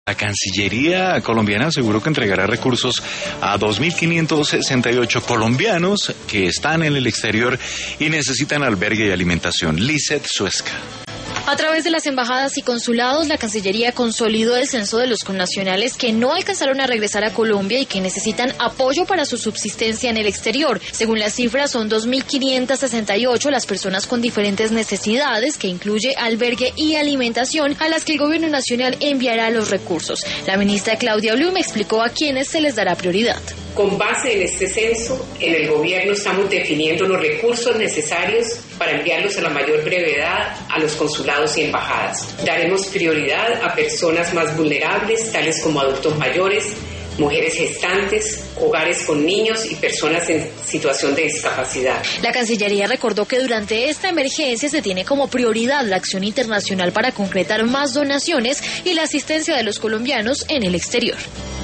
La Cancillería colombiana aseguró que entregará recursos a 2.568 colombianos que están en el exterior y necesitan albergue y alimentación. Lizeth Suesca. A través de las embajadas y consulados, la Cancillería consolidó el censo de los connacionales que no alcanzaron a regresar a Colombia y que necesitan apoyo para su subsistencia en el exterior. Según las cifras, son 2.568 las personas con diferentes necesidades, que incluye albergue y alimentación, a las que el Gobierno Nacional enviará los recursos. La ministra Claudia Blum explicó a quiénes se les dará prioridad. Con base en este censo, en el gobierno estamos definiendo los recursos necesarios para enviarlos a la mayor brevedad a los consulados y embajadas. Daremos prioridad a personas más vulnerables, tales como adultos mayores, mujeres gestantes, hogares con niños y personas en situación de discapacidad. La Cancillería recordó que durante esta emergencia se tiene como prioridad la acción internacional para concretar más donaciones y la asistencia de los colombianos en el exterior.